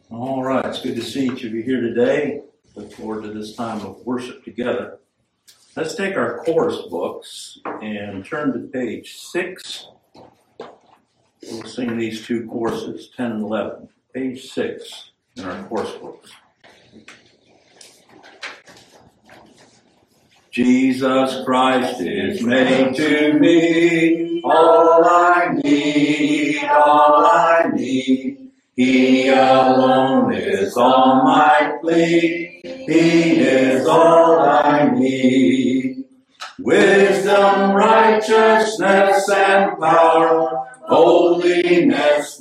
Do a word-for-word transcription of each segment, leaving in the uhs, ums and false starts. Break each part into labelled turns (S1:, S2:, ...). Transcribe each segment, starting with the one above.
S1: All right, it's good to see each of you here today. Look forward to this time of worship together. Let's take our course books and turn to page six. We'll sing these two courses, ten and eleven. Page six in our course books. Jesus Christ is made to me all I need, all I need. He alone is all my plea. He is all I need. Wisdom, righteousness, and power, holiness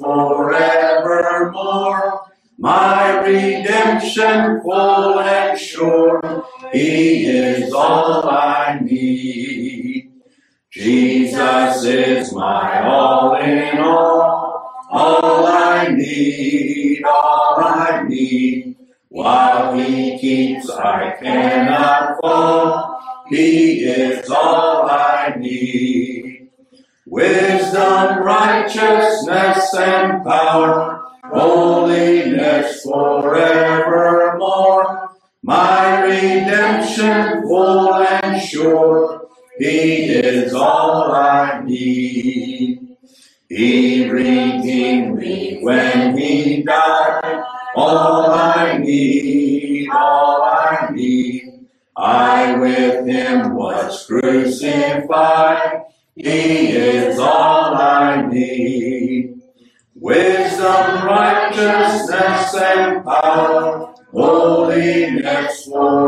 S1: forevermore. My redemption full and sure. He is all I need. Jesus is my all in all. All I need, all I need. While He keeps, I cannot fall. He is all I need. Wisdom, righteousness, and power, holiness forevermore. My redemption full and sure. He is all I need. He redeemed me when He died. All I need, all I need. I with Him was crucified. He is all I need. Wisdom, righteousness, and power, holiness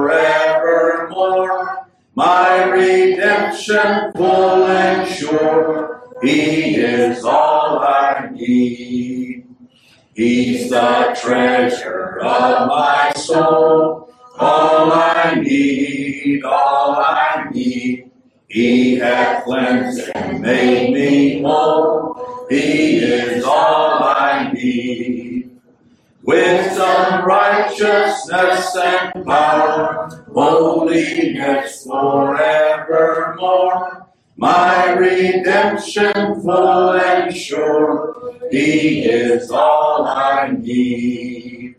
S1: forevermore. My redemption full and sure. He is all I need. He's the treasure of my soul. All I need, all I need. He hath cleansed and made me whole. He is all I need. Wisdom, righteousness, and power, holiness forevermore. My redemption full and sure. He is all I need.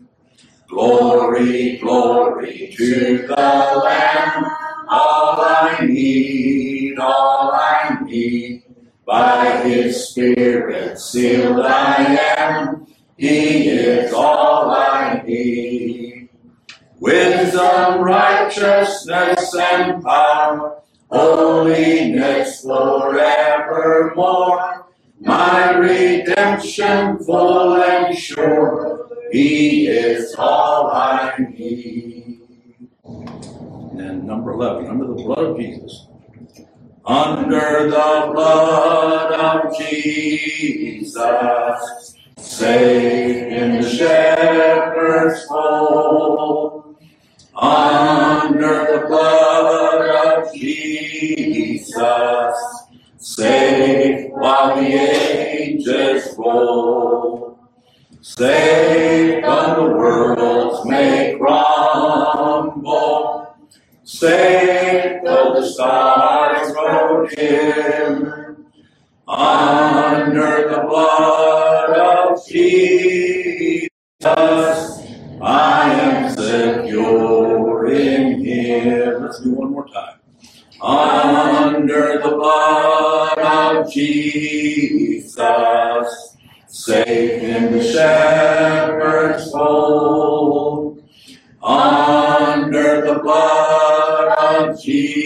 S1: Glory, glory to the Lamb. All I need, all I need. By His Spirit sealed I am. He is all I need. Wisdom, righteousness, and power, holiness forevermore. My redemption full and sure. He is all I need. And number eleven, under the blood of Jesus. Under the blood of Jesus, safe in the shepherd's fold. Under the blood of Jesus, safe while the ages roll. Safe though the worlds may crumble. Safe though the stars grow dim. Under the blood of Jesus, I am secure in Him. Let's do one more time. Under the blood of Jesus, safe in the shepherd's fold. Under the blood of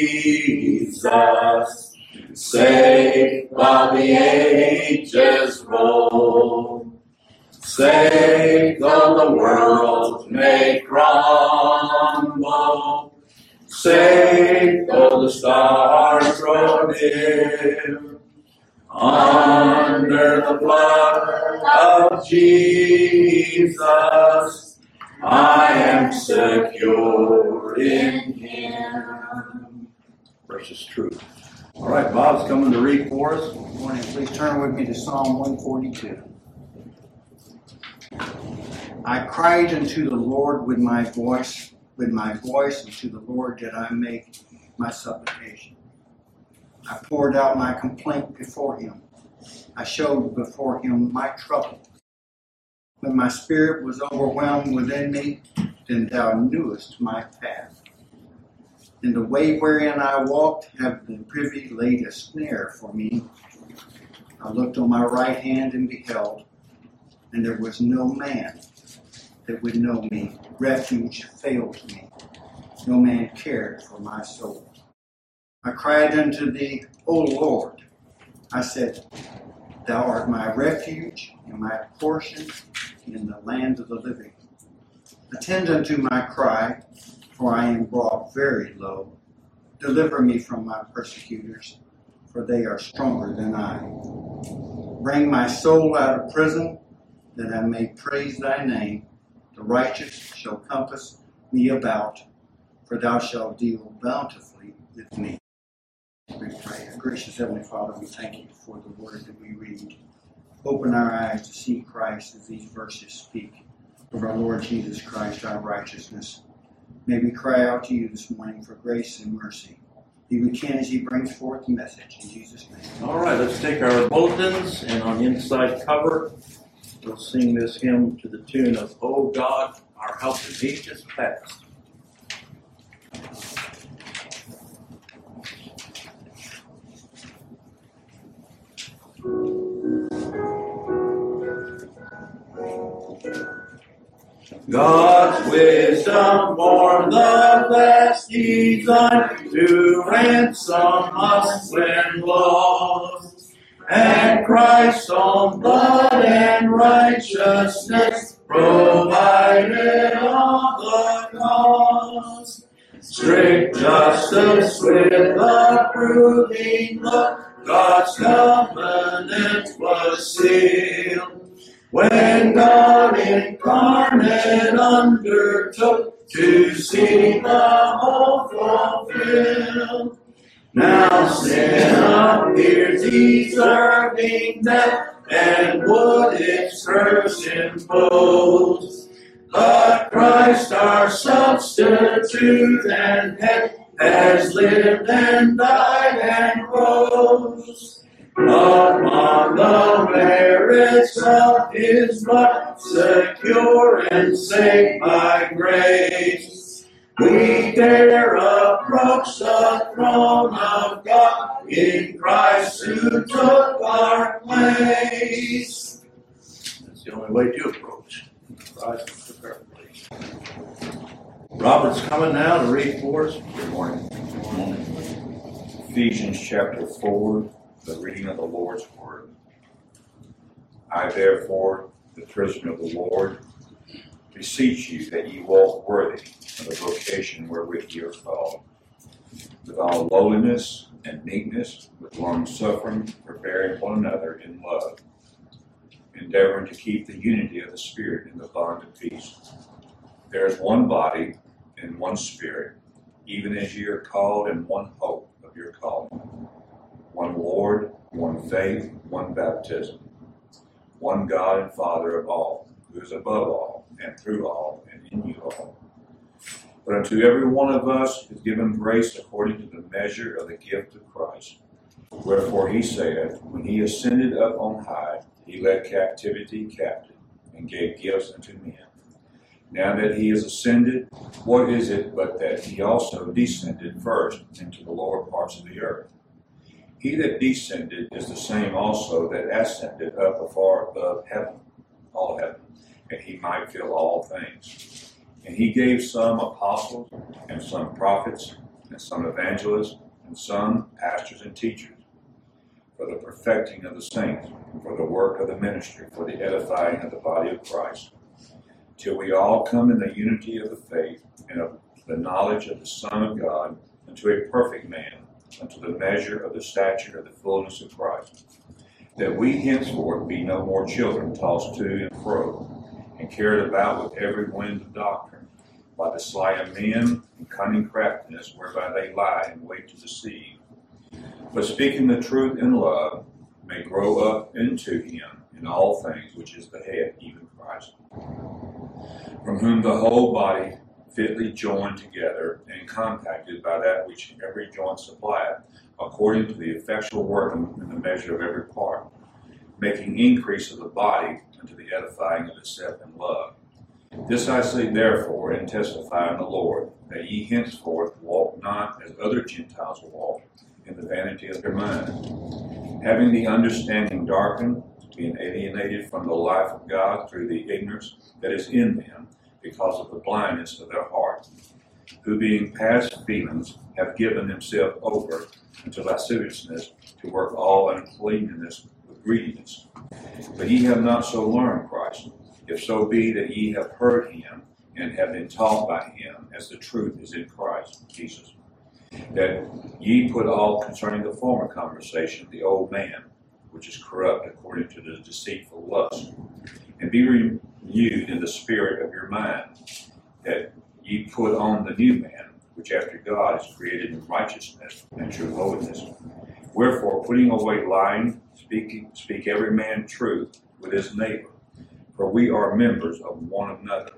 S1: Jesus, safe while the ages roll. Safe though the world may crumble. Safe though the stars grow dim. Under the blood of Jesus, I am secure in Him. Precious truth. All right, Bob's coming to read for us.
S2: Good morning. Please turn with me to Psalm one forty-two. I cried unto the Lord with my voice, with my voice unto the Lord did I make my supplication. I poured out my complaint before Him. I showed before Him my trouble. When my spirit was overwhelmed within me, then thou knewest my path. In the way wherein I walked have been privy laid a snare for me. I looked on my right hand and beheld, and there was no man that would know me. Refuge failed me. No man cared for my soul. I cried unto thee, O Lord. I said, thou art my refuge and my portion in the land of the living. Attend unto my cry, for I am brought very low. Deliver me from my persecutors, for they are stronger than I. Bring my soul out of prison, that I may praise thy name. The righteous shall compass me about, for thou shalt deal bountifully with me. We pray. Gracious Heavenly Father, we thank you for the word that we read. Open our eyes to see Christ as these verses speak of our Lord Jesus Christ, our righteousness. May we cry out to you this morning for grace and mercy. Be with Ken as he brings forth the message. In Jesus' name.
S1: All right, let's take our bulletins, and on the inside cover, we'll sing this hymn to the tune of "O God, our help in ages past." God's wisdom formed the vast design to ransom us when lost, and Christ's own blood and righteousness provided all the cost. Strict justice with approving look, God's covenant was sealed. When God incarnate undertook to see the whole fulfilled, now sin appears deserving death, and would its curse impose. But Christ our substitute and head has lived and died and rose. Upon the merits of his blood, secure and safe by grace, we dare approach the throne of God in Christ who took our place. That's the only way to approach. Christ who took our place. Robert's coming now to read for us.
S3: Good morning. Good morning. Ephesians chapter four. The reading of the Lord's Word. I therefore, the prisoner of the Lord, beseech you that ye walk worthy of the vocation wherewith ye are called, with all lowliness and meekness, with long suffering, forbearing one another in love, endeavoring to keep the unity of the Spirit in the bond of peace. There is one body and one Spirit, even as ye are called in one hope of your calling. One Lord, one faith, one baptism, one God and Father of all, who is above all, and through all, and in you all. But unto every one of us is given grace according to the measure of the gift of Christ. Wherefore he saith, when he ascended up on high, he led captivity captive, and gave gifts unto men. Now that he is ascended, what is it but that he also descended first into the lower parts of the earth? He that descended is the same also that ascended up afar above heaven, all heaven, that he might fill all things. And he gave some apostles, and some prophets, and some evangelists, and some pastors and teachers, for the perfecting of the saints, and for the work of the ministry, for the edifying of the body of Christ, till we all come in the unity of the faith, and of the knowledge of the Son of God, unto a perfect man, unto the measure of the stature of the fullness of Christ, that we henceforth be no more children tossed to and fro, and carried about with every wind of doctrine, by the sleight of men and cunning craftiness whereby they lie in wait to deceive. But speaking the truth in love, may grow up into him in all things, which is the head, even Christ, from whom the whole body, fitly joined together and compacted by that which every joint supplieth, according to the effectual working in the measure of every part, making increase of the body unto the edifying of itself in love. This I say therefore, and testify in the Lord, that ye henceforth walk not as other Gentiles walk, in the vanity of their mind, having the understanding darkened, being alienated from the life of God through the ignorance that is in them, because of the blindness of their heart, who being past feelings have given themselves over unto lasciviousness, to work all uncleanness with greediness. But ye have not so learned Christ, if so be that ye have heard him, and have been taught by him, as the truth is in Christ Jesus, that ye put all concerning the former conversation, the old man, which is corrupt according to the deceitful lust, and be renewed in the spirit of your mind, that ye put on the new man, which after God is created in righteousness and true holiness. Wherefore, putting away lying, speaking, speak every man truth with his neighbor, for we are members of one another.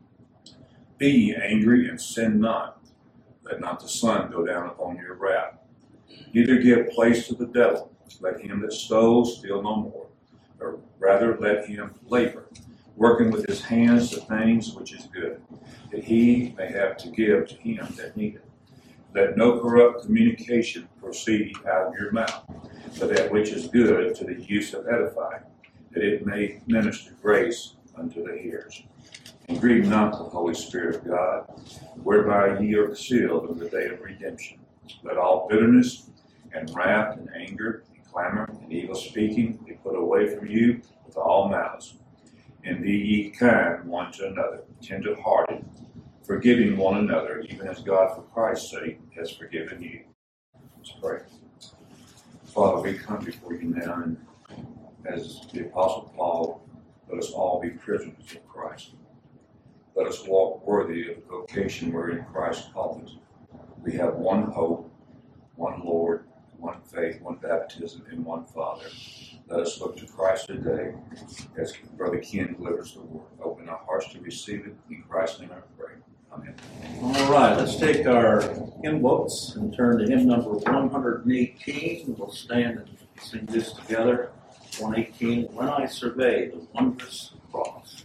S3: Be ye angry and sin not. Let not the sun go down upon your wrath. Neither give place to the devil. Let him that stole steal no more, or rather let him labor, working with his hands the things which is good, that he may have to give to him that needeth. Let no corrupt communication proceed out of your mouth, but that which is good to the use of edifying, that it may minister grace unto the hearers. And grieve not the Holy Spirit of God, whereby ye are sealed in the day of redemption. Let all bitterness and wrath and anger and clamor and evil speaking be put away from you with all malice. And be ye kind one to another, tender-hearted, forgiving one another, even as God for Christ's sake has forgiven you. Let's pray. Father, we come before you now, and as the Apostle Paul, let us all be prisoners of Christ. Let us walk worthy of the vocation wherein Christ called us. We have one hope, one Lord, one faith, one baptism, and one Father. Let us look to Christ today as Brother Ken delivers the word. Open our hearts to receive it. In Christ's name I pray. Amen.
S1: All right, let's take our hymn books and turn to hymn number one hundred eighteen. We'll stand and sing this together. one eighteen, When I Survey the Wondrous Cross.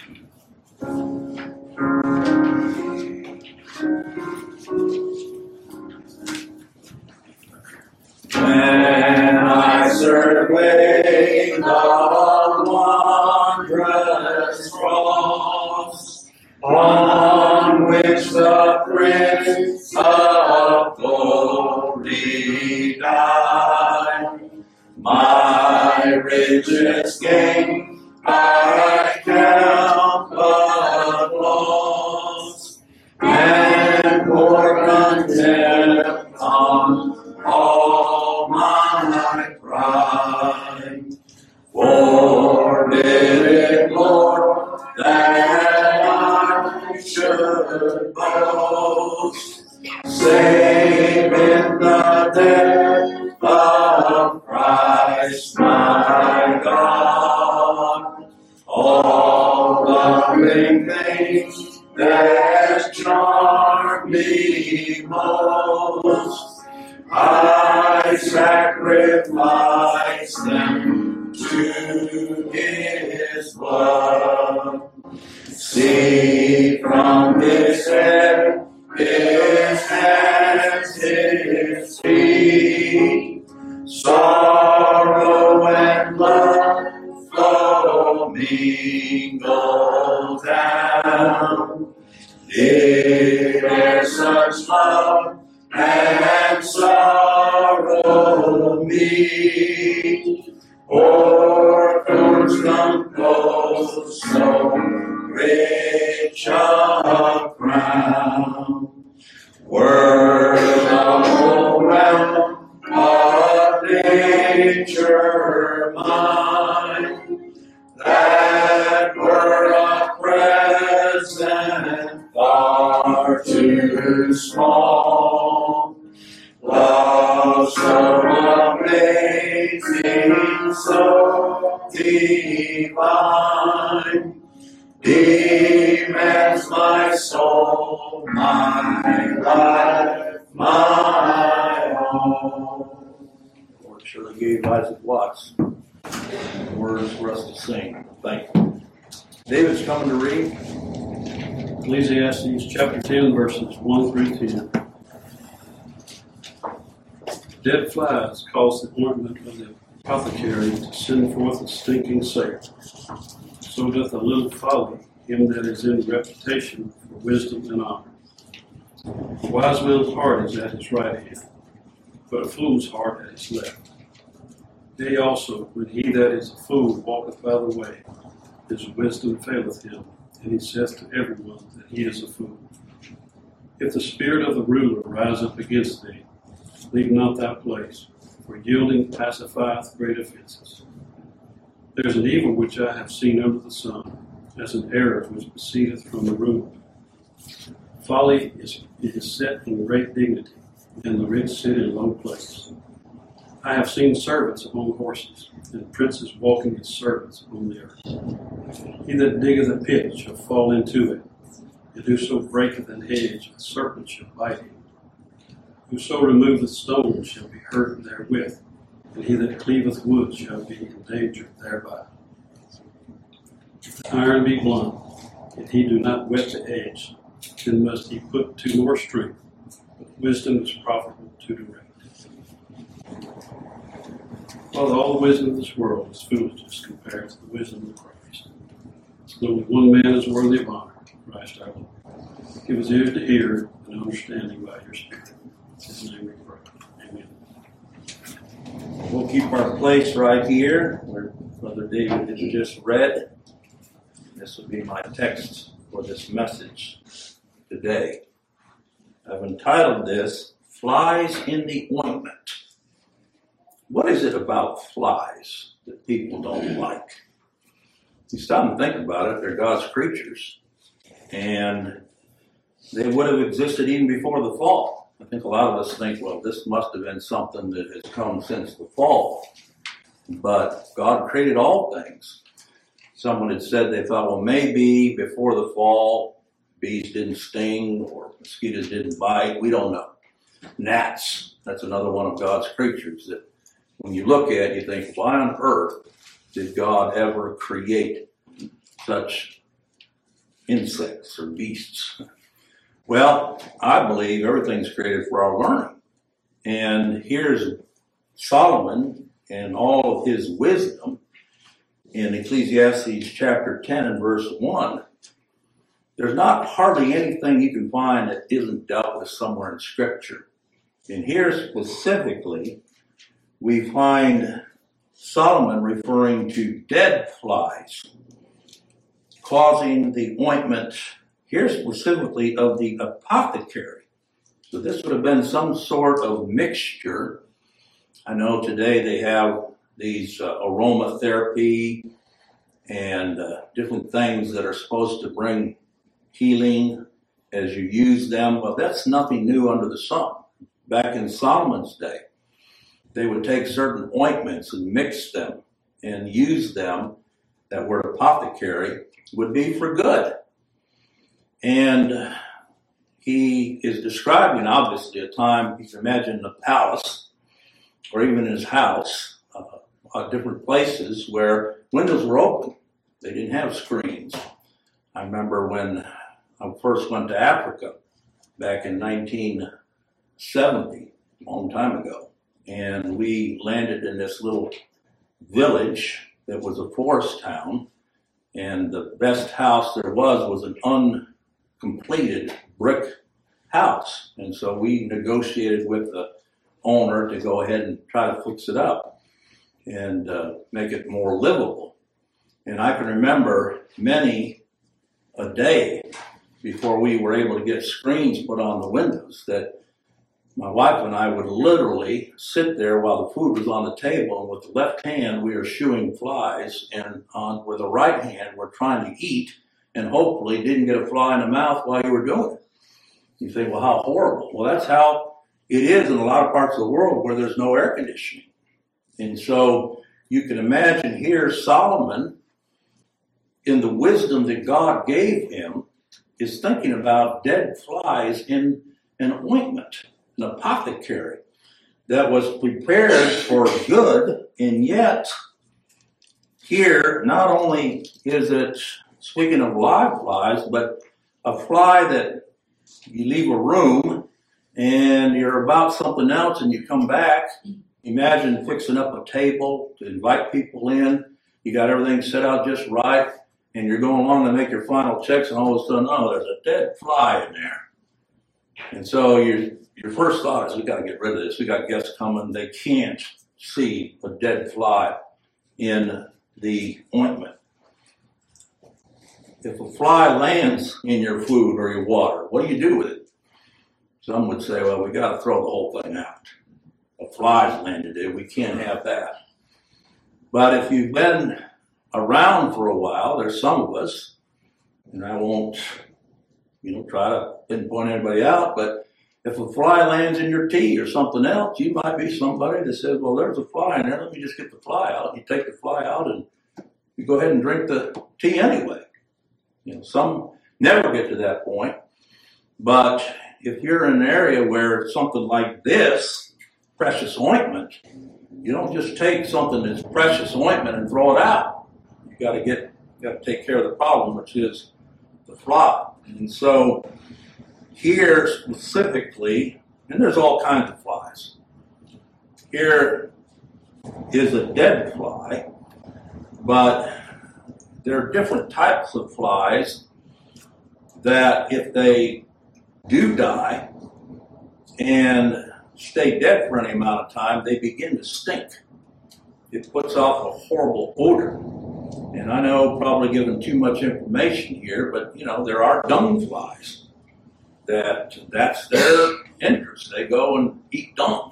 S1: When I survey the wondrous cross, on which the Prince of Glory died, my richest gain I count but loss, and pour contempt on all my pride. Forbid it, Lord, that I should boast, save in the death of Christ my God. All loving things that charm me most, I sacrifice them to his blood. See from his head, his hands, his feet, sorrow and love flow mingle down. If there's such love and sorrow meet, or thorns compose so rich a crown, were the whole realm of nature mine, that were a present far too small. Love so amazing, so divine, demands my soul, my life, my all. Lord surely gave Isaac Watts words for us to sing. Thank you. David's coming to read.
S4: Ecclesiastes chapter ten, verses one through ten. Dead flies cause the ointment of the apothecary to send forth a stinking savour. So doth a little folly him that is in reputation for wisdom and honor. A wise man's heart is at his right hand, but a fool's heart at his left. Yea, also, when he that is a fool walketh by the way, his wisdom faileth him, and he saith to everyone that he is a fool. If the spirit of the ruler rise up against thee, leave not thy place, for yielding pacifieth great offences. There is an evil which I have seen under the sun, as an error which proceedeth from the ruler. Folly is, is set in great dignity, and the rich sit in low place. I have seen servants among horses, and princes walking as servants upon the earth. He that diggeth a pit shall fall into it, and whoso breaketh an hedge, a serpent shall bite him. Whoso removeth stones shall be hurt therewith, and he that cleaveth wood shall be endangered thereby. If the iron be blunt, and he do not whet the edge, then must he put to more strength, but wisdom is profitable to direct. Father, all the wisdom of this world is foolishness compared to the wisdom of Christ. Only one man is worthy of honor, Christ our Lord. Give us ears to hear and understanding by your Spirit. In his name we pray. Amen.
S1: We'll keep our place right here where Brother David has just read. This will be my text for this message today. I've entitled this, Flies in the Ointment. What is it about flies that people don't like? You stop and think about it, they're God's creatures. And they would have existed even before the fall. I think a lot of us think, well, this must have been something that has come since the fall. But God created all things. Someone had said they thought, well, maybe before the fall, bees didn't sting or mosquitoes didn't bite. We don't know. Gnats, that's another one of God's creatures that when you look at it, you think, why on earth did God ever create such insects or beasts? Well, I believe everything's created for our learning. And here's Solomon and all of his wisdom in Ecclesiastes chapter ten and verse one. There's not hardly anything you can find that isn't dealt with somewhere in Scripture. And here specifically, we find Solomon referring to dead flies, causing the ointment, here specifically of the apothecary. So this would have been some sort of mixture. I know today they have these uh, aromatherapy and uh, different things that are supposed to bring healing as you use them. Well, that's nothing new under the sun. Back in Solomon's day, they would take certain ointments and mix them and use them. That word apothecary would be for good. And he is describing, obviously, a time, you can imagine in a palace or even in his house, uh, uh, different places where windows were open. They didn't have screens. I remember when I first went to Africa back in nineteen seventy, a long time ago. And we landed in this little village that was a forest town. And the best house there was was an uncompleted brick house. And so we negotiated with the owner to go ahead and try to fix it up and uh, make it more livable. And I can remember many a day before we were able to get screens put on the windows that my wife and I would literally sit there while the food was on the table, and with the left hand we are shooing flies, and on with the right hand we're trying to eat, and hopefully didn't get a fly in the mouth while you were doing it. You think, well, how horrible. Well, that's how it is in a lot of parts of the world where there's no air conditioning. And so you can imagine here Solomon, in the wisdom that God gave him, is thinking about dead flies in an ointment, an apothecary that was prepared for good, and yet here, not only is it, speaking of live flies, but a fly that you leave a room and you're about something else and you come back. Imagine fixing up a table to invite people in. You got everything set out just right, and you're going along to make your final checks, and all of a sudden, oh, there's a dead fly in there. And so your your first thought is, we got to get rid of this. We got guests coming. They can't see a dead fly in the ointment. If a fly lands in your food or your water, what do you do with it? Some would say, well, we got to throw the whole thing out. A fly's landed there. We can't have that. But if you've been around for a while, there's some of us, and I won't, you know, try to pinpoint anybody out, but if a fly lands in your tea or something else, you might be somebody that says, well, there's a fly in there. Let me just get the fly out. You take the fly out and you go ahead and drink the tea anyway. You know, some never get to that point. But if you're in an area where something like this, precious ointment, you don't just take something that's precious ointment and throw it out. You got to get, you got to take care of the problem, which is the fly. And so here specifically, and there's all kinds of flies. Here is a dead fly, but there are different types of flies that if they do die and stay dead for any amount of time, they begin to stink. It puts off a horrible odor. And I know probably giving too much information here, but you know, there are dung flies that that's their interest. They go and eat dung.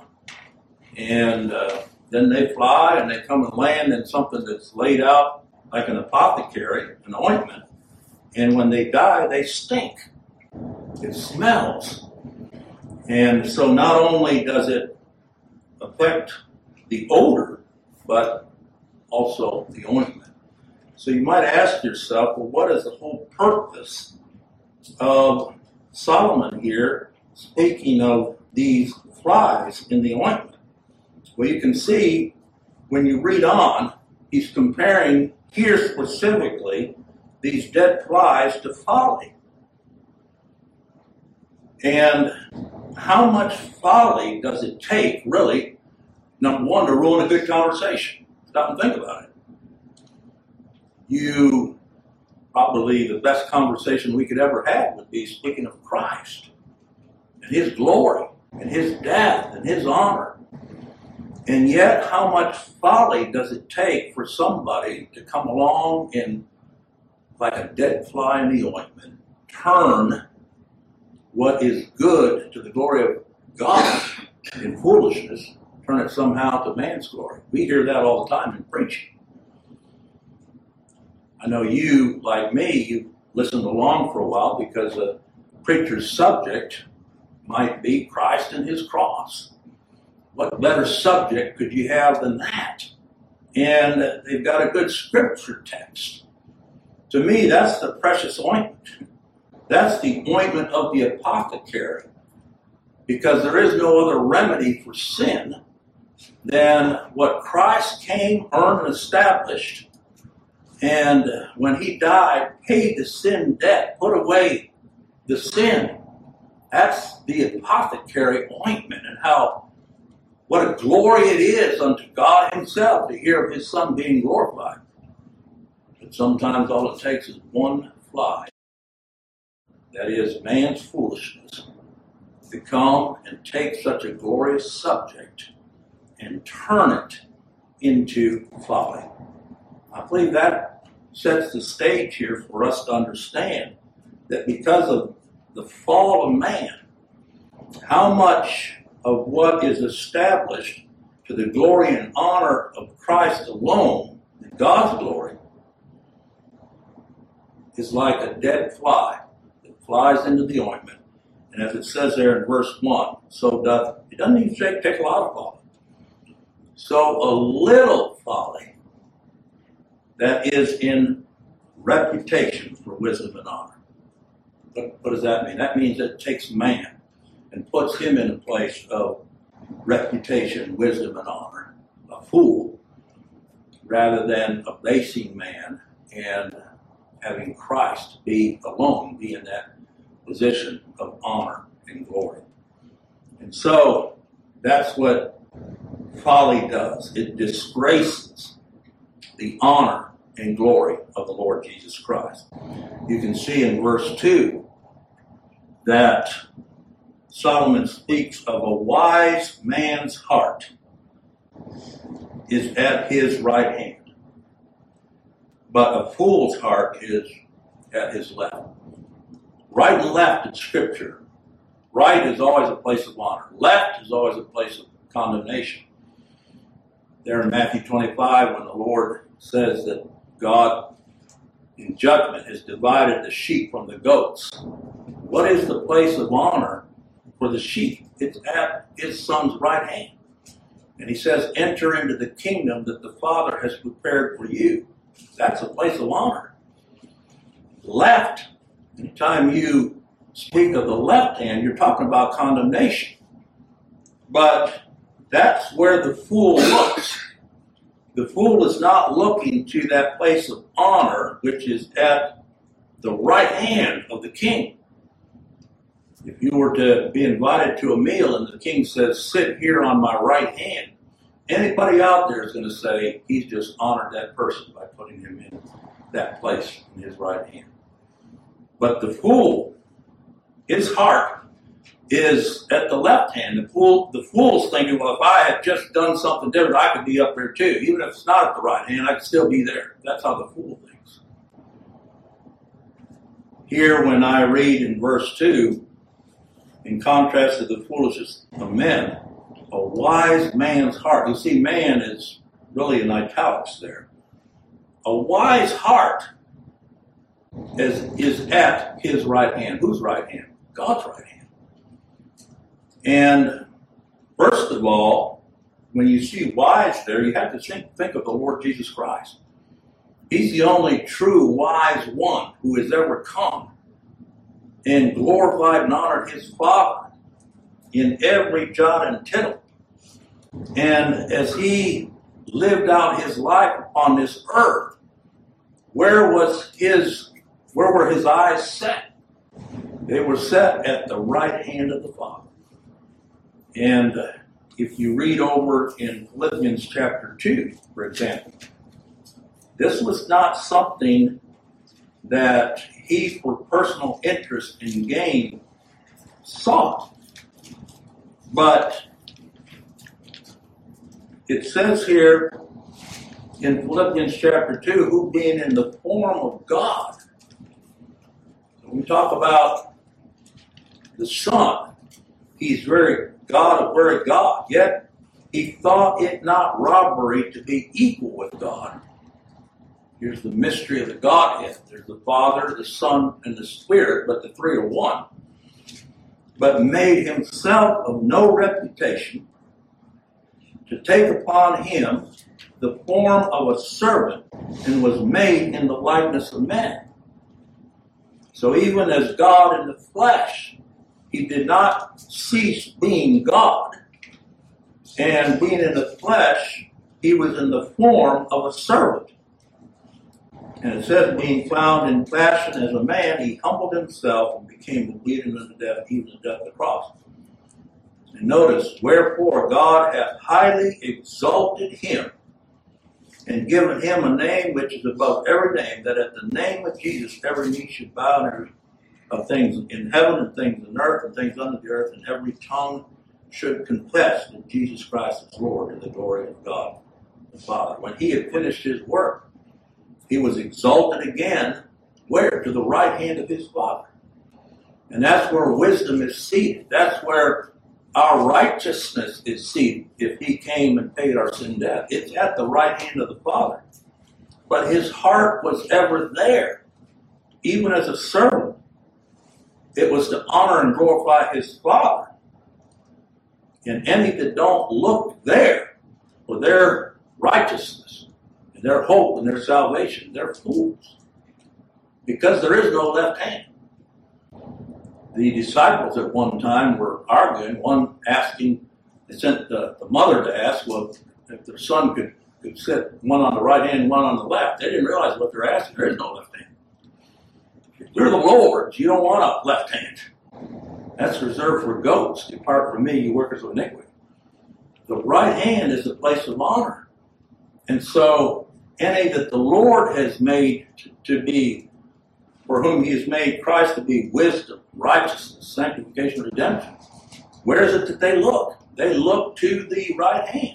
S1: And uh, then they fly and they come and land in something that's laid out like an apothecary, an ointment. And when they die, they stink. It smells. And so not only does it affect the odor, but also the ointment. So you might ask yourself, well, what is the whole purpose of Solomon here speaking of these flies in the ointment? Well, you can see when you read on, he's comparing here specifically these dead flies to folly. And how much folly does it take, really, number one, to ruin a good conversation? Stop and think about it. You probably, the best conversation we could ever have would be speaking of Christ and his glory and his death and his honor. And yet, how much folly does it take for somebody to come along and, like a dead fly in the ointment, turn what is good to the glory of God in foolishness, turn it somehow to man's glory? We hear that all the time in preaching. I know you, like me, you listened along for a while because a preacher's subject might be Christ and his cross. What better subject could you have than that? And they've got a good scripture text. To me, that's the precious ointment. That's the ointment of the apothecary. Because there is no other remedy for sin than what Christ came, earned, and established. And when he died, paid the sin debt, put away the sin. That's the apothecary ointment, and how, what a glory it is unto God himself to hear of his Son being glorified. But sometimes all it takes is one fly. That is man's foolishness, to come and take such a glorious subject and turn it into folly. I believe that sets the stage here for us to understand that because of the fall of man, how much of what is established to the glory and honor of Christ alone, God's glory, is like a dead fly that flies into the ointment. And as it says there in verse one, so doth, it doesn't even take, take a lot of folly. So a little folly that is in reputation for wisdom and honor. What, what does that mean? That means it takes man and puts him in a place of reputation, wisdom, and honor. A fool rather than abasing man and having Christ be alone, be in that position of honor and glory. And so that's what folly does. It disgraces the honor and glory of the Lord Jesus Christ. You can see in verse two that Solomon speaks of a wise man's heart is at his right hand, but a fool's heart is at his left. Right and left in Scripture. Right is always a place of honor. Left is always a place of condemnation. There in Matthew twenty-five, when the Lord says that God in judgment has divided the sheep from the goats, what is the place of honor for the sheep? It's at his son's right hand. And he says, enter into the kingdom that the Father has prepared for you. That's a place of honor. Left, anytime you speak of the left hand, you're talking about condemnation. But that's where the fool looks. The fool is not looking to that place of honor, which is at the right hand of the king. If you were to be invited to a meal and the king says, sit here on my right hand, anybody out there is going to say, he's just honored that person by putting him in that place in his right hand. But the fool, his heart is at the left hand. The fool, the fool's thinking, well, if I had just done something different, I could be up there too. Even if it's not at the right hand, I could still be there. That's how the fool thinks. Here, when I read in verse two, in contrast to the foolishness of men, a wise man's heart. You see, man is really in italics there. A wise heart is, is at his right hand. Whose right hand? God's right hand. And first of all, when you see wise there, you have to think, think of the Lord Jesus Christ. He's the only true wise one who has ever come and glorified and honored his Father in every jot and tittle. And as he lived out his life upon this earth, where was his, where were his eyes set? They were set at the right hand of the Father. And if you read over in Philippians chapter two, for example, this was not something that he, for personal interest and gain, sought. But it says here in Philippians chapter two, who being in the form of God. When we talk about the Son, he's very God of very God, yet he thought it not robbery to be equal with God. Here's the mystery of the Godhead. There's the Father, the Son, and the Spirit, but the three are one. But made himself of no reputation, to take upon him the form of a servant, and was made in the likeness of men. So even as God in the flesh, he did not cease being God. And being in the flesh, he was in the form of a servant. And it says, being found in fashion as a man, he humbled himself and became obedient unto death, even the death of the cross. And notice, wherefore God hath highly exalted him, and given him a name which is above every name, that at the name of Jesus every knee should bow, and of things in heaven and things in earth and things under the earth, and every tongue should confess that Jesus Christ is Lord, to the glory of God the Father. When he had finished his work, he was exalted again, where? To the right hand of his Father. And that's where wisdom is seated. That's where our righteousness is seated. If he came and paid our sin debt, it's at the right hand of the Father. But his heart was ever there, even as a servant. It was to honor and glorify his Father. And any that don't look there for their righteousness and their hope and their salvation, they're fools. Because there is no left hand. The disciples at one time were arguing, one asking, they sent the, the mother to ask, well, if their son could who sit one on the right hand and one on the left. They didn't realize what they're asking. There is no left hand. You're the Lord's. You don't want a left hand. That's reserved for goats. Depart from me, you workers of iniquity. The right hand is a place of honor. And so, any that the Lord has made to, to be, for whom he has made Christ to be wisdom, righteousness, sanctification, redemption, where is it that they look? They look to the right hand.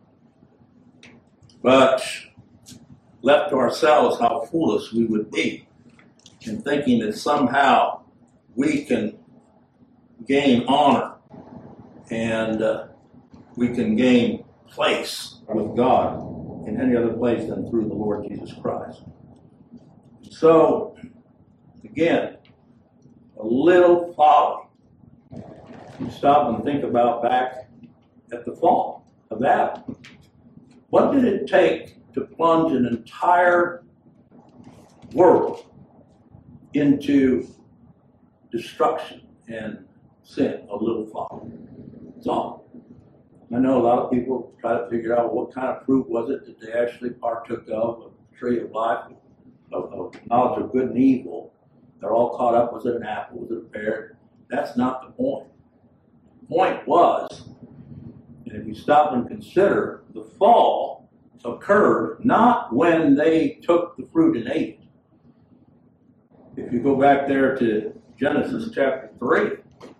S1: But left to ourselves, how foolish we would be in thinking that somehow we can gain honor and uh, we can gain place with God in any other place than through the Lord Jesus Christ. So, again, a little folly. You stop and think about back at the fall of Adam. What did it take to plunge an entire world into destruction and sin? A little folly. That's all. I know a lot of people try to figure out what kind of fruit was it that they actually partook of, of the tree of life, of, of knowledge of good and evil. They're all caught up. Was it an apple? Was it a pear? That's not the point. The point was, and if you stop and consider, the fall occurred not when they took the fruit and ate it. If you go back there to Genesis chapter three,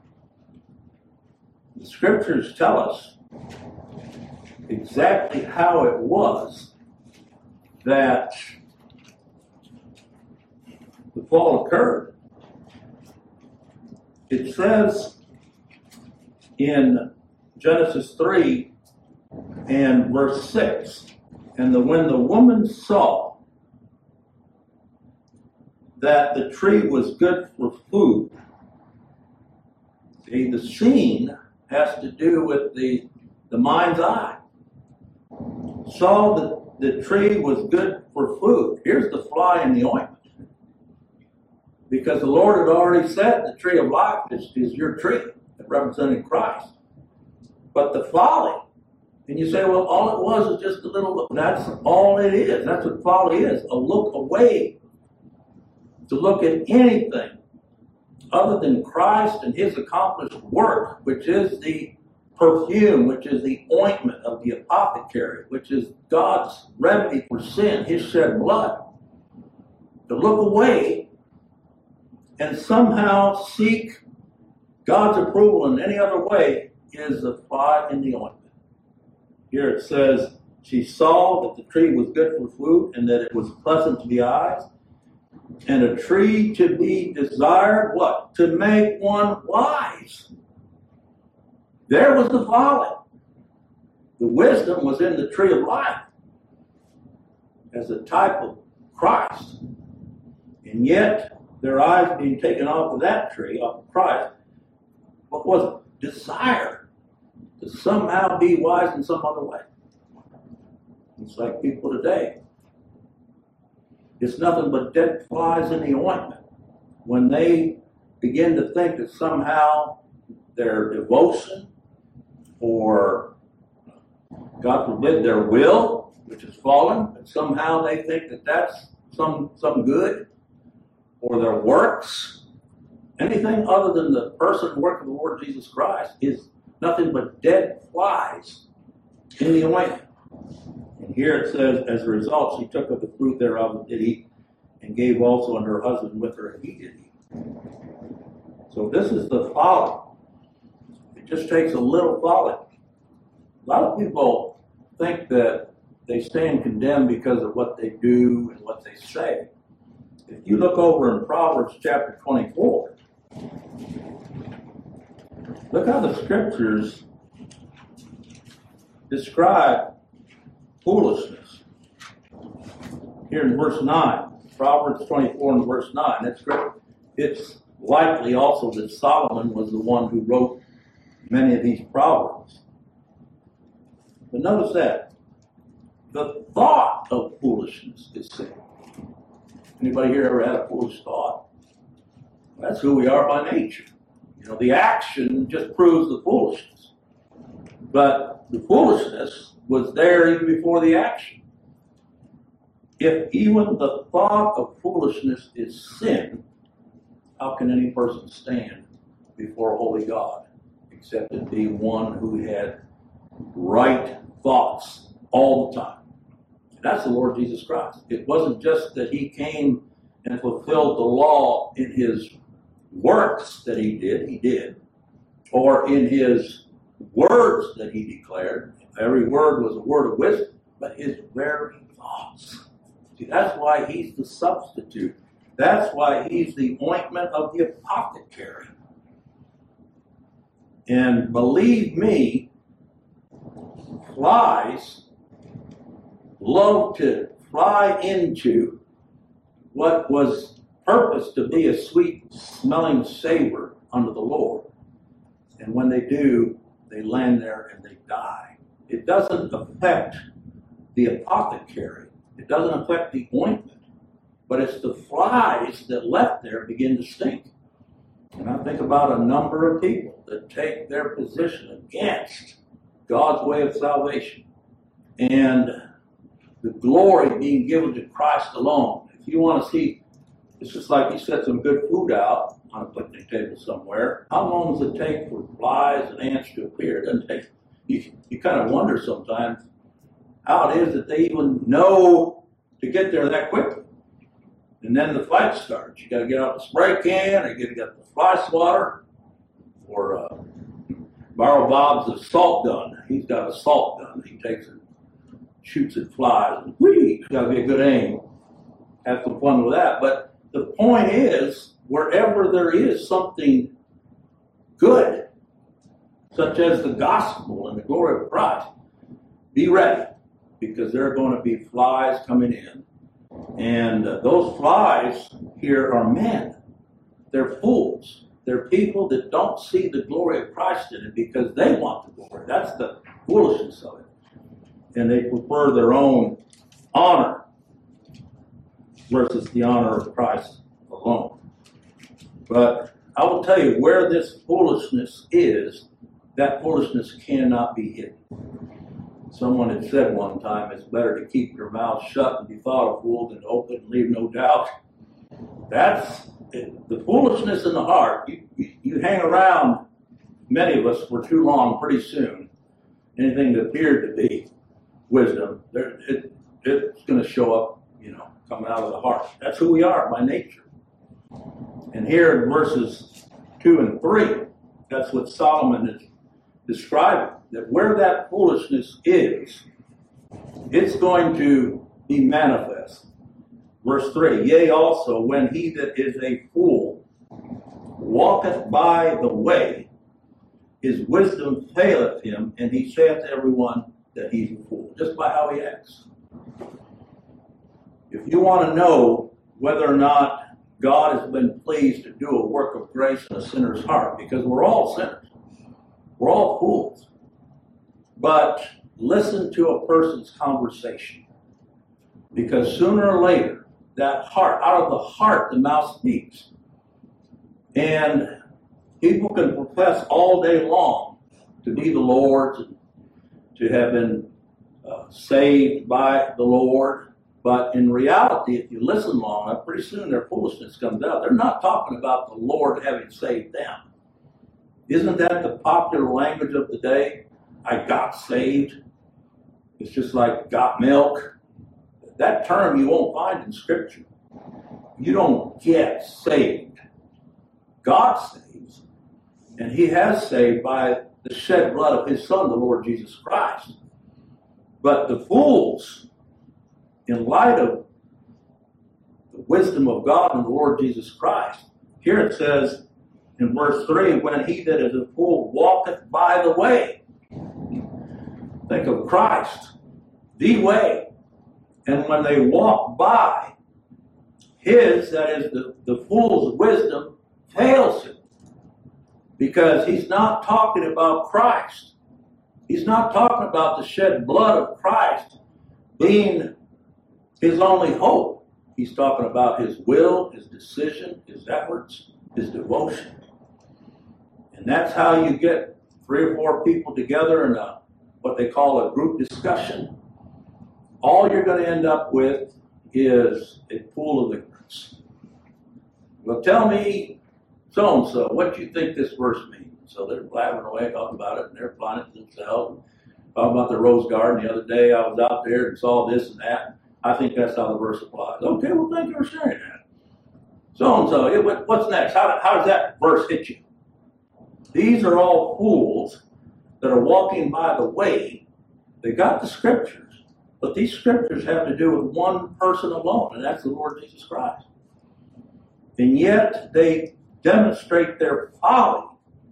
S1: the scriptures tell us exactly how it was that the fall occurred. It says in Genesis three and verse six, and the, when the woman saw that the tree was good for food, see, the scene has to do with the, the mind's eye. Saw that the tree was good for food. Here's the fly in the ointment. Because the Lord had already said the tree of life is, is your tree, representing Christ. But the folly, and you say, well, all it was is just a little look. That's all it is. That's what folly is, a look away. To look at anything other than Christ and his accomplished work, which is the perfume, which is the ointment of the apothecary, which is God's remedy for sin, his shed blood. To look away and somehow seek God's approval in any other way is the fly in the ointment. Here it says, she saw that the tree was good for food and that it was pleasant to the eyes, and a tree to be desired, what? To make one wise. There was the folly. The wisdom was in the tree of life as a type of Christ. And yet, their eyes being taken off of that tree, off of Christ, what was it? Desire to somehow be wise in some other way. It's like people today. It's nothing but dead flies in the ointment when they begin to think that somehow their devotion or, God forbid, their will, which is fallen, that somehow they think that that's some, some good, or their works, anything other than the person and work of the Lord Jesus Christ is nothing but dead flies in the ointment. And here it says, as a result, she took of the fruit thereof and did eat, and gave also unto her husband with her, and he did eat. So this is the folly. It just takes a little folly. A lot of people think that they stand condemned because of what they do and what they say. If you look over in Proverbs chapter twenty-four, look how the scriptures describe foolishness. Here in verse nine, Proverbs twenty-four and verse nine, that's great. It's likely also that Solomon was the one who wrote many of these proverbs. But notice that the thought of foolishness is sin. Anybody here ever had a foolish thought? That's who we are by nature. You know, the action just proves the foolishness. But the foolishness was there even before the action. If even the thought of foolishness is sin, how can any person stand before a holy God except it be one who had right thoughts all the time? And that's the Lord Jesus Christ. It wasn't just that he came and fulfilled the law in his works that he did, he did, or in his words that he declared. Every word was a word of wisdom, but his very thoughts. See, that's why he's the substitute. That's why he's the ointment of the apothecary. And believe me, flies love to fly into what was purposed to be a sweet smelling savor unto the Lord. And when they do, they land there and they die. It doesn't affect the apothecary. It doesn't affect the ointment. But it's the flies that left there begin to stink. And I think about a number of people that take their position against God's way of salvation and the glory being given to Christ alone. If you want to see, it's just like you set some good food out on a picnic table somewhere. How long does it take for flies and ants to appear? It doesn't take. You, you kind of wonder sometimes how it is that they even know to get there that quickly. And then the fight starts. You got to get out the spray can, or you got to get the fly swatter, or uh, borrow Bob's assault gun. He's got a salt gun. He takes it, shoots at flies, and whee! It's got to be a good aim. Have some fun with that. But the point is, wherever there is something good, such as the gospel and the glory of Christ, be ready, because there are going to be flies coming in. And uh, those flies here are men. They're fools. They're people that don't see the glory of Christ in it because they want the glory. That's the foolishness of it. And they prefer their own honor versus the honor of Christ alone. But I will tell you, where this foolishness is, that foolishness cannot be hidden. Someone had said one time, it's better to keep your mouth shut and be thought a fool than to open and leave no doubt. That's the foolishness in the heart. You, you, you hang around, many of us, for too long, pretty soon. Anything that appeared to be wisdom, there, it, it's going to show up, you know, coming out of the heart. That's who we are by nature. And here in verses two and three, that's what Solomon is describing, that where that foolishness is, it's going to be manifest. Verse three, yea, also, when he that is a fool walketh by the way, his wisdom faileth him, and he saith to everyone that he's a fool, just by how he acts. If you want to know whether or not God has been pleased to do a work of grace in a sinner's heart, because we're all sinners, we're all fools. But listen to a person's conversation, because sooner or later, that heart, out of the heart, the mouth speaks. And people can profess all day long to be the Lord's and to have been uh, saved by the Lord. But in reality, if you listen long enough, pretty soon their foolishness comes out. They're not talking about the Lord having saved them. Isn't that the popular language of the day? I got saved. It's just like got milk. That term you won't find in Scripture. You don't get saved. God saves. And he has saved by the shed blood of his Son, the Lord Jesus Christ. But the fools, in light of the wisdom of God and the Lord Jesus Christ, here it says in verse three, when he that is a fool walketh by the way. Think of Christ, the way. And when they walk by, his, that is the, the fool's wisdom, fails him. Because he's not talking about Christ. He's not talking about the shed blood of Christ being his only hope. He's talking about his will, his decision, his efforts, his devotion. And that's how you get three or four people together in a what they call a group discussion, all you're going to end up with is a pool of ignorance. Well, tell me, so-and-so, what do you think this verse means? So they're blabbering away talking about it, and they're applying it to themselves. Talking about the rose garden the other day, I was out there and saw this and that. I think that's how the verse applies. Okay, well, thank you for sharing that. So-and-so, yeah, what, what's next? How, how does that verse hit you? These are all fools that are walking by the way. They got the scriptures, but these scriptures have to do with one person alone, and that's the Lord Jesus Christ. And yet they demonstrate their folly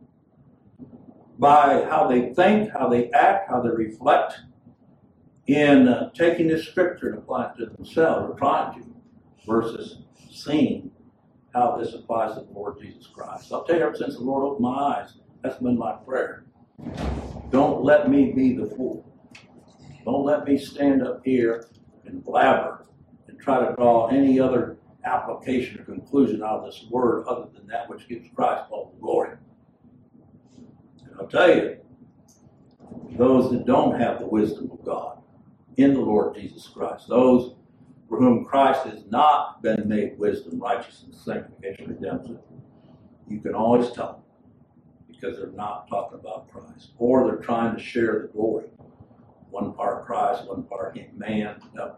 S1: by how they think, how they act, how they reflect in uh, taking this scripture and applying it to themselves, or trying to, versus seeing how this applies to the Lord Jesus Christ. I'll tell you, ever since the Lord opened my eyes, that's been my prayer. Don't let me be the fool. Don't let me stand up here and blabber and try to draw any other application or conclusion out of this word other than that which gives Christ all the glory. And I'll tell you, those that don't have the wisdom of God in the Lord Jesus Christ, those for whom Christ has not been made wisdom, righteousness, sanctification, redemption, you can always tell them because they're not talking about Christ, or they're trying to share the glory. One part Christ, one part him, man. No.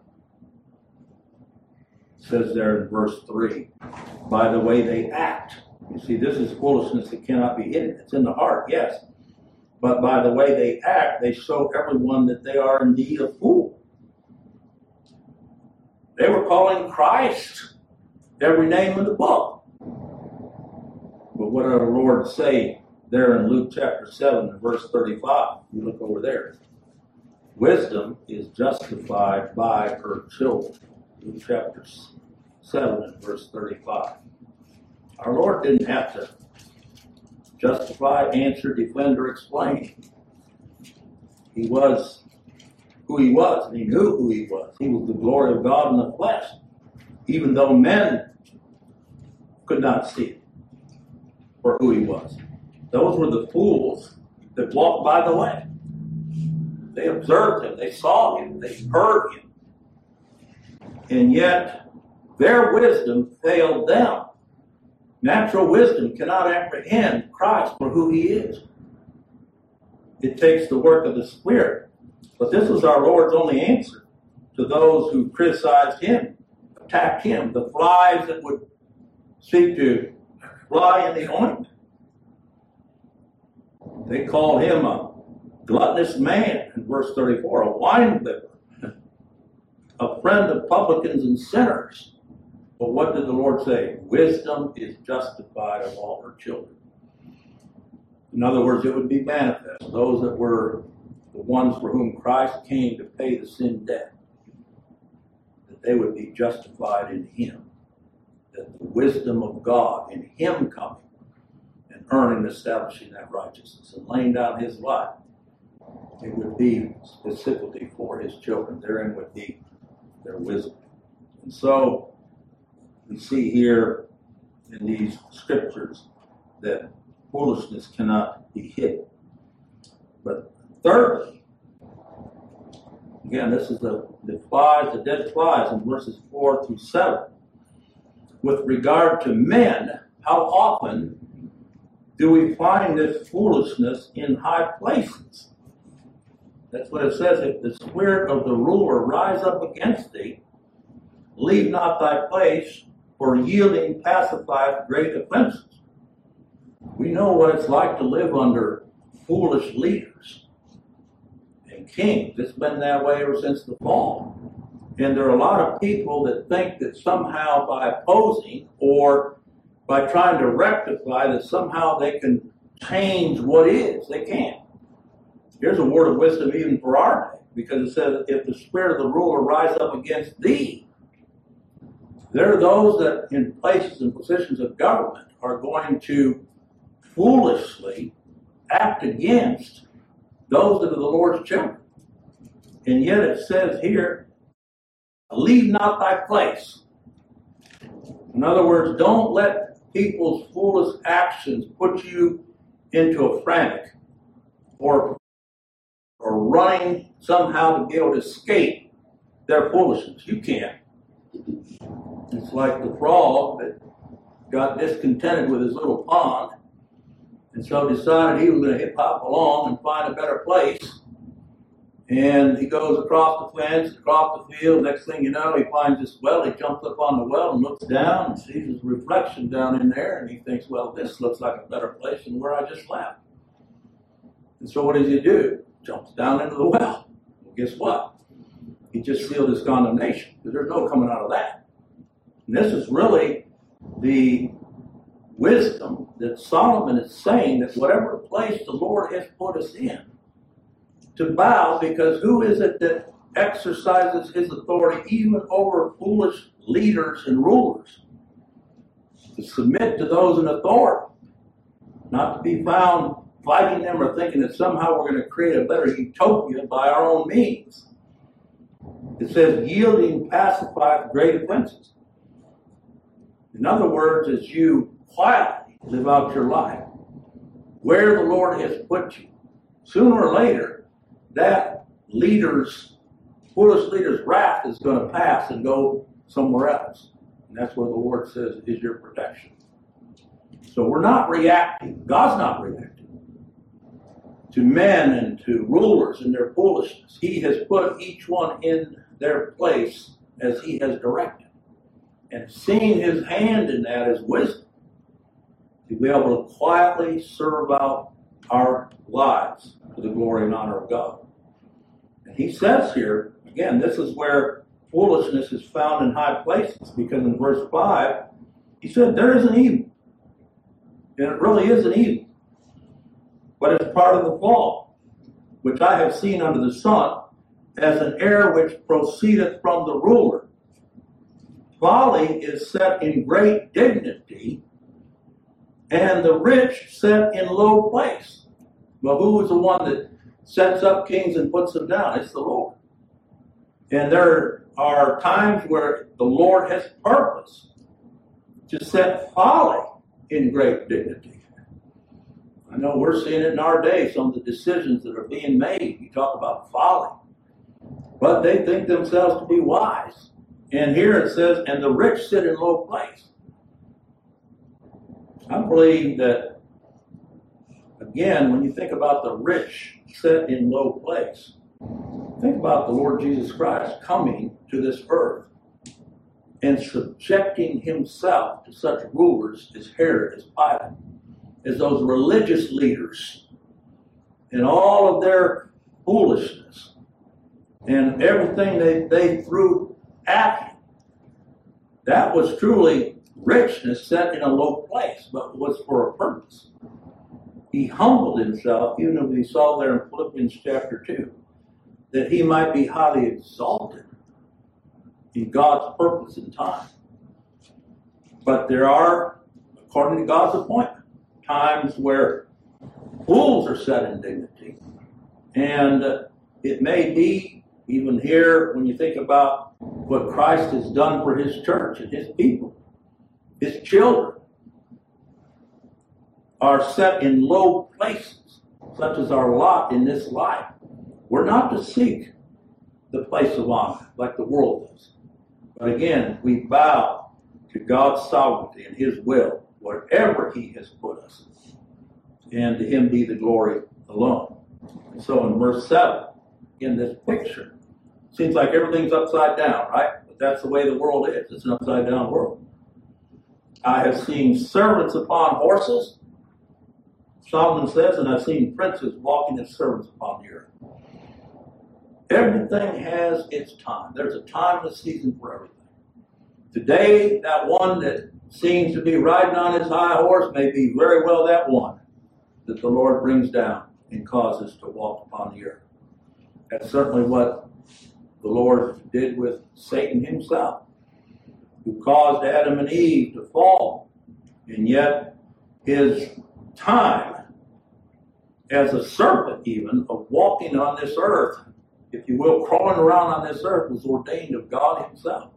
S1: It says there in verse three, by the way they act. You see, this is foolishness that cannot be hidden. It's in the heart, yes. But by the way they act, they show everyone that they are indeed a fool. They were calling Christ every name in the book. But what did our Lord say there in Luke chapter seven and verse thirty-five? You look over there. Wisdom is justified by her children. Luke chapter seven and verse thirty-five. Our Lord didn't have to justify, answer, defend, or explain. He was who he was, and he knew who he was. He was the glory of God in the flesh, even though men could not see it for who he was. Those were the fools that walked by the way. They observed him, they saw him, they heard him. And yet, their wisdom failed them. Natural wisdom cannot apprehend Christ for who he is. It takes the work of the Spirit. But this was our Lord's only answer to those who criticized him, attacked him, the flies that would seek to fly in the ointment. They called him a gluttonous man in verse thirty-four, a wine bibber, a friend of publicans and sinners. But what did the Lord say? Wisdom is justified of all her children. In other words, it would be manifest. Those that were the ones for whom Christ came to pay the sin debt, that they would be justified in him. That the wisdom of God in him coming and earning, establishing that righteousness and laying down his life, it would be specifically for his children. Therein would be their wisdom. And so we see here in these scriptures that foolishness cannot be hidden. But thirdly, again, this is the, the flies, the dead flies in verses four through seven. With regard to men, how often do we find this foolishness in high places? That's what it says. If the spirit of the ruler rise up against thee, leave not thy place, for yielding pacifieth great offenses. We know what it's like to live under foolish leaders and kings. It's been that way ever since the fall. And there are a lot of people that think that somehow by opposing or by trying to rectify that somehow they can change what is. They can't. Here's a word of wisdom even for our day, because it says, if the spirit of the ruler rise up against thee, there are those that in places and positions of government are going to foolishly act against those that are the Lord's children. And yet it says here, leave not thy place. In other words, don't let people's foolish actions put you into a frantic or are running somehow to be able to escape their foolishness. You can't. It's like the frog that got discontented with his little pond, and so decided he was going to hip hop along and find a better place. And he goes across the fence, across the field. Next thing you know, he finds this well. He jumps up on the well and looks down and sees his reflection down in there. And he thinks, well, this looks like a better place than where I just left. And so what does he do? Jumps down into the well. Well, guess what? He just sealed his condemnation, because there's no coming out of that. And this is really the wisdom that Solomon is saying, that whatever place the Lord has put us in, to bow, because who is it that exercises his authority even over foolish leaders and rulers? To submit to those in authority, not to be found fighting them or thinking that somehow we're going to create a better utopia by our own means. It says, yielding pacifieth great offenses. In other words, as you quietly live out your life, where the Lord has put you, sooner or later, that leader's, foolish leader's wrath is going to pass and go somewhere else. And that's where the Lord says is your protection. So we're not reacting. God's not reacting to men and to rulers and their foolishness. He has put each one in their place as he has directed. And seeing his hand in that is wisdom, to be able to quietly serve out our lives to the glory and honor of God. And he says here, again, this is where foolishness is found in high places, because in verse five, he said, there is an evil. And it really is an evil. But it's part of the fall, which I have seen under the sun, as an error which proceedeth from the ruler. Folly is set in great dignity, and the rich set in low place. But who is the one that sets up kings and puts them down? It's the Lord. And there are times where the Lord has purpose to set folly in great dignity. I know we're seeing it in our day, some of the decisions that are being made. You talk about folly. But they think themselves to be wise. And here it says, and the rich sit in low place. I believe that, again, when you think about the rich set in low place, think about the Lord Jesus Christ coming to this earth and subjecting himself to such rulers as Herod, as Pilate, as those religious leaders, and all of their foolishness and everything they, they threw at him. That was truly richness set in a low place, but was for a purpose. He humbled himself, even as we saw there in Philippians chapter two, that he might be highly exalted in God's purpose and time. But there are, according to God's appointment, times where fools are set in dignity. And it may be, even here, when you think about what Christ has done for his church and his people, his children are set in low places, such as our lot in this life. We're not to seek the place of honor like the world does. But again, we bow to God's sovereignty and his will, wherever he has put us. And to him be the glory alone. And so in verse seven, in this picture, seems like everything's upside down, right? But that's the way the world is. It's an upside down world. I have seen servants upon horses, Solomon says, and I've seen princes walking as servants upon the earth. Everything has its time. There's a time and a season for everything. Today, that one that seems to be riding on his high horse may be very well that one that the Lord brings down and causes to walk upon the earth. That's certainly what the Lord did with Satan himself, who caused Adam and Eve to fall. And yet, his time as a serpent even, of walking on this earth, if you will, crawling around on this earth, was ordained of God himself.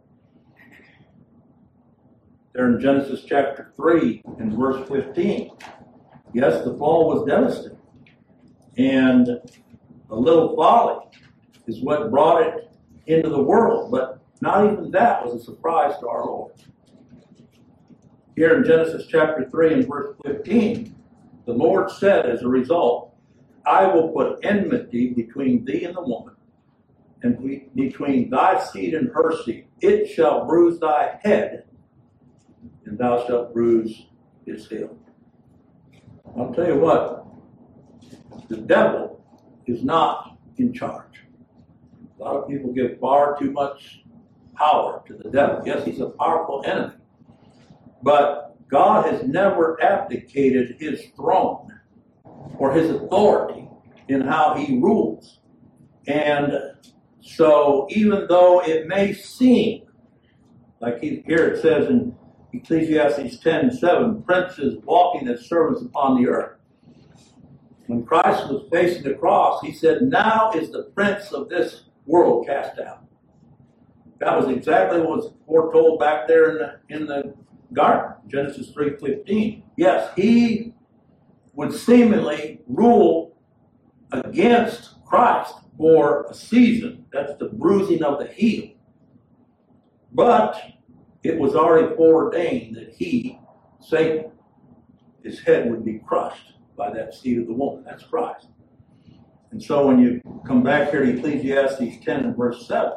S1: There in Genesis chapter three and verse fifteen, yes, the fall was devastating. And A little folly is what brought it into the world, but not even that was a surprise to our Lord. Here in Genesis chapter three and verse fifteen, the Lord said as a result, I will put enmity between thee and the woman, and between thy seed and her seed. It shall bruise thy head, and thou shalt bruise his heel. I'll tell you what, the devil is not in charge. A lot of people give far too much power to the devil. Yes, he's a powerful enemy. But God has never abdicated his throne or his authority in how he rules. And so even though it may seem, like here it says in Ecclesiastes ten seven, princes walking as servants upon the earth. When Christ was facing the cross, he said, now is the prince of this world cast out. That was exactly what was foretold back there in the, in the garden, Genesis three fifteen. Yes, he would seemingly rule against Christ for a season. That's the bruising of the heel. But it was already foreordained that he, Satan, his head would be crushed by that seed of the woman. That's Christ. And so when you come back here to Ecclesiastes ten and verse seven,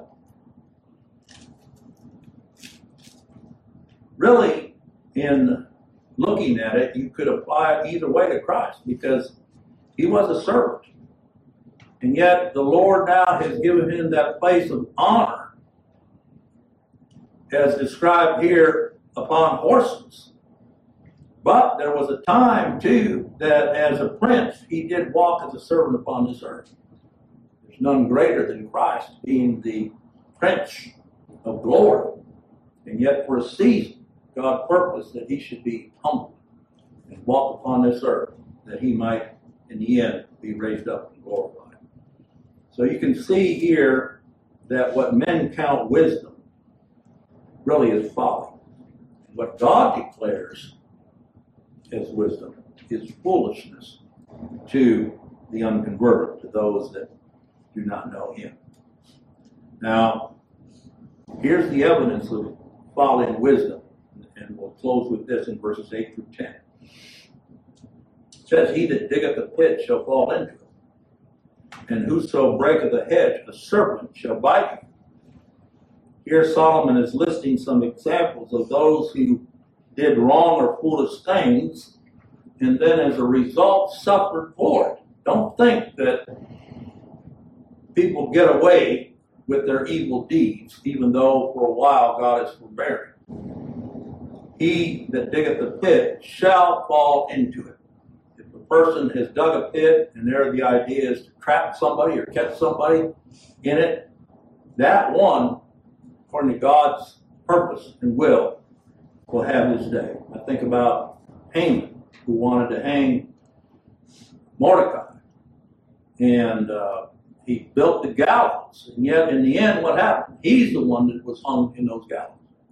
S1: really, in looking at it, you could apply it either way to Christ, because he was a servant. And yet the Lord now has given him that place of honor, as described here, upon horses. But there was a time, too, that as a prince, he did walk as a servant upon this earth. There's none greater than Christ, being the Prince of glory. And yet for a season, God purposed that he should be humble and walk upon this earth, that he might, in the end, be raised up and glorified. So you can see here that what men count wisdom really is folly. What God declares as wisdom is foolishness to the unconverted, to those that do not know him. Now, here's the evidence of folly and wisdom, and we'll close with this in verses eight through ten. It says, he that diggeth a pit shall fall into it, and whoso breaketh a hedge, a serpent shall bite him. Here Solomon is listing some examples of those who did wrong or foolish things, and then as a result suffered for it. Don't think that people get away with their evil deeds, even though for a while God is forbearing. He that diggeth a pit shall fall into it. If a person has dug a pit, and there the idea is to trap somebody or catch somebody in it, that one, according to God's purpose and will, will have his day. I think about Haman, who wanted to hang Mordecai. And uh, he built the gallows. And yet, in the end, what happened? He's the one that was hung in those gallows.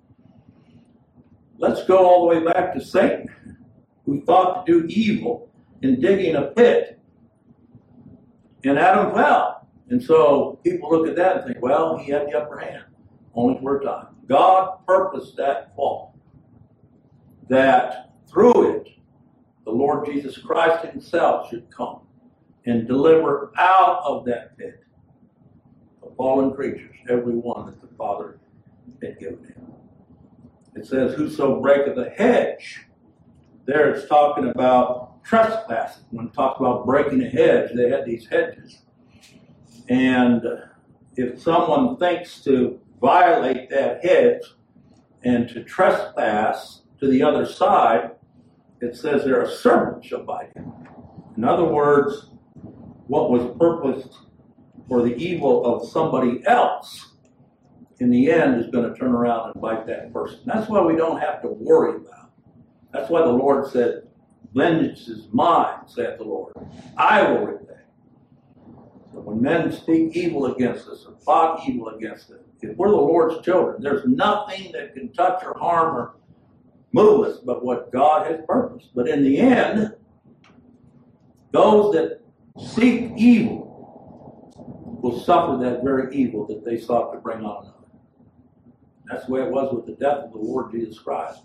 S1: Let's go all the way back to Satan, who thought to do evil in digging a pit. And Adam fell. And so people look at that and think, well, he had the upper hand, only for a time. God purposed that fall, that through it, the Lord Jesus Christ himself should come and deliver out of that pit the fallen creatures, every one that the Father had given him. It says, whoso breaketh a hedge. There it's talking about trespassing. When it talks about breaking a hedge, they had these hedges. And if someone thinks to violate that hedge and to trespass to the other side, it says there a serpent shall bite him. In other words, what was purposed for the evil of somebody else, in the end, is going to turn around and bite that person. That's why we don't have to worry about it. That's why the Lord said, vengeance is mine, saith the Lord. I will repay. So when men speak evil against us or plot evil against us, if we're the Lord's children, there's nothing that can touch or harm or move us but what God has purposed. But in the end, those that seek evil will suffer that very evil that they sought to bring on another. That's the way it was with the death of the Lord Jesus Christ.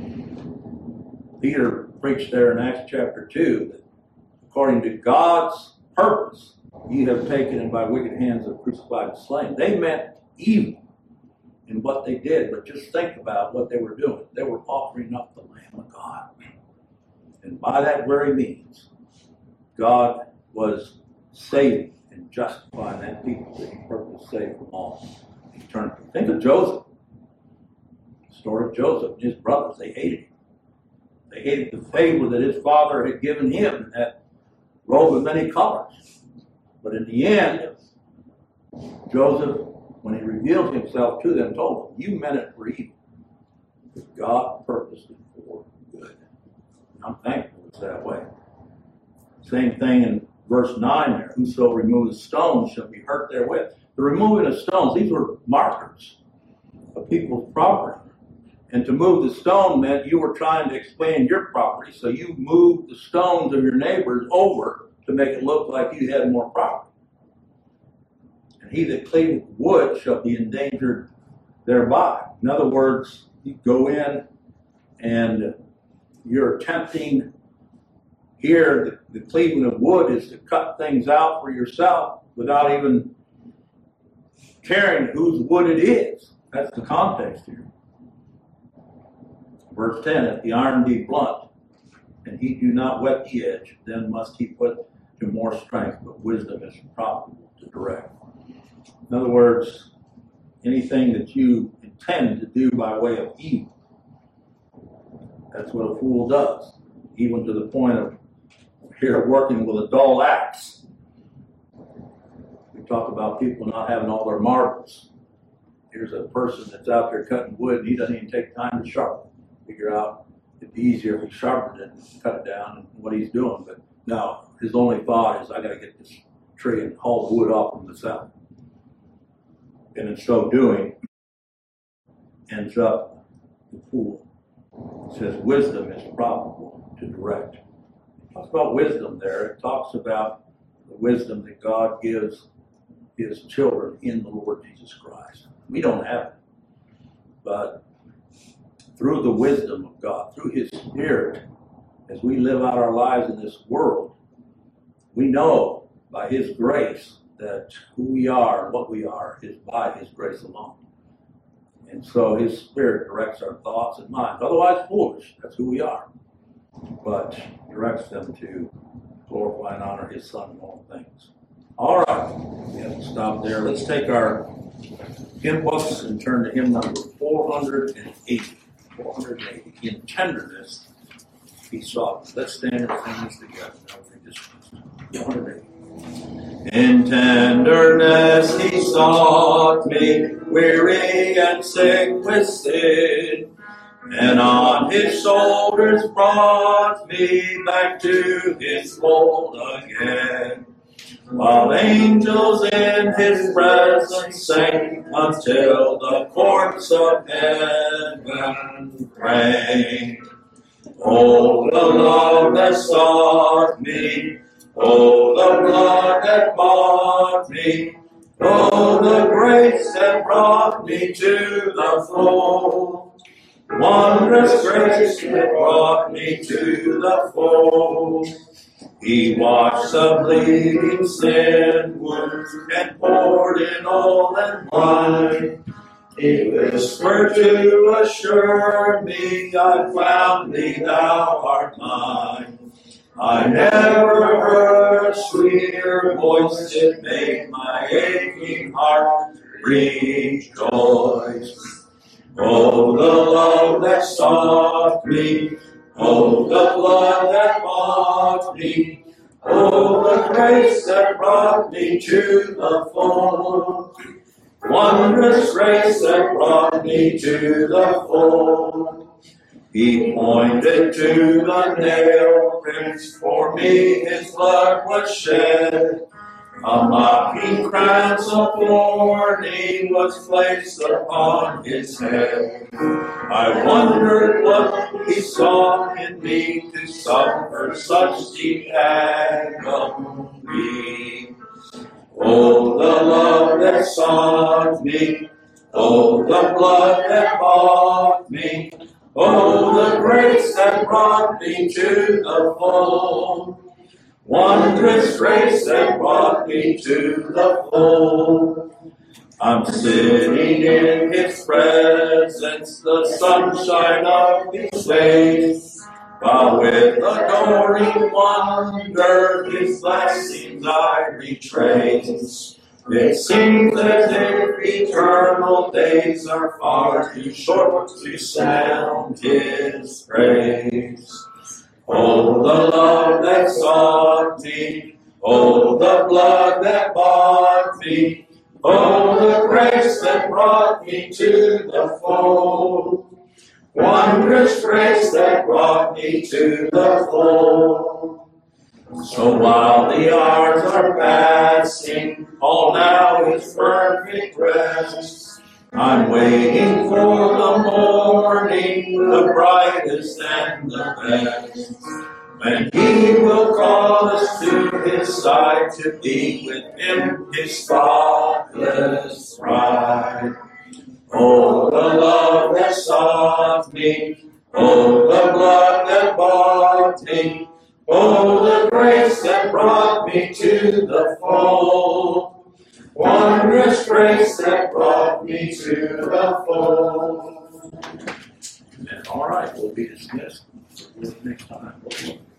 S1: Peter preached there in Acts chapter two that according to God's purpose, ye have taken him by wicked hands and crucified and slain. They meant evil in what they did, but just think about what they were doing. They were offering up the Lamb of God. And by that very means, God was saving and justifying that people that he purposed to save from all eternity. Think of Joseph. The story of Joseph and his brothers, they hated him. They hated the favor that his father had given him, that robe of many colors. But in the end, Joseph, when he revealed himself to them, told them, you meant it for evil, but God purposed it for good. And I'm thankful it's that way. Same thing in verse nine there. Whoso removes stones shall be hurt therewith. The removing of stones, these were markers of people's property. And to move the stone meant you were trying to expand your property, so you moved the stones of your neighbors over to make it look like you had more property. And he that cleaveth wood shall be endangered thereby. In other words, you go in and you're attempting here, the, the cleaving of wood is to cut things out for yourself without even caring whose wood it is. That's the context here. Verse ten, if the iron be blunt, and he do not whet the edge, then must he put to more strength, but wisdom is profitable to direct. In other words, anything that you intend to do by way of evil, that's what a fool does, even to the point of here working with a dull axe. We talk about people not having all their marbles. Here's a person that's out there cutting wood, and he doesn't even take time to sharpen it. Figure out it'd be easier if he sharpened it and cut it down and what he's doing. But no, his only thought is, I got to get this tree and haul the wood off from the south. And in so doing, ends up the fool. It says wisdom is profitable to direct. It talks about wisdom there. It talks about the wisdom that God gives his children in the Lord Jesus Christ. We don't have it. But through the wisdom of God, through his Spirit, as we live out our lives in this world, we know by his grace that who we are and what we are is by his grace alone. And so his Spirit directs our thoughts and minds. Otherwise foolish, that's who we are. But directs them to glorify and honor his Son in all things. All right, we have to stop there. Let's take our hymn books and turn to hymn number four hundred eighty. four hundred eighty. In tenderness, he sought. Let's stand and sing this together. four hundred eighty. In tenderness he sought me, weary and sick with sin, and on his shoulders brought me back to his fold again. While angels in his presence sang, until the courts of heaven rang. Oh, the love that sought me, oh, the blood that bought me, oh, the grace that brought me to the fold. Wondrous grace that brought me to the fold. He washed the bleeding sin wounds and poured in oil and wine. He whispered to assure me, I found thee, thou art mine. I never heard a sweeter voice, it made my aching heart rejoice. Oh, the love that sought me, oh, the blood that bought me, oh, the grace that brought me to the fold. Wondrous grace that brought me to the fold. He pointed to the nail prints, for me his blood was shed. A mocking crown of thorny was placed upon his head. I wondered what he saw in me to suffer such deep agony. Oh, the love that sought me. Oh, the blood that bought me. Oh, the grace that brought me to the fold. Wondrous grace that brought me to the fold. I'm sitting in His presence, the sunshine of His face, while with adoring wonder His blessings I retrace. It seems as if eternal days are far too short to sound His praise. Oh, the love that sought me. Oh, the blood that bought me. Oh, the grace that brought me to the fold. Wondrous grace that brought me to the fold. So while the hours are passing, all now is perfect rest. I'm waiting for the morning, the brightest and the best, when He will call us to His side to be with Him, His spotless bride. Oh, the love that sought me. Oh, the blood that bought me. Oh, the grace that brought me to the fold. Wondrous grace that brought me to the fold. And all right, we'll be dismissed next time.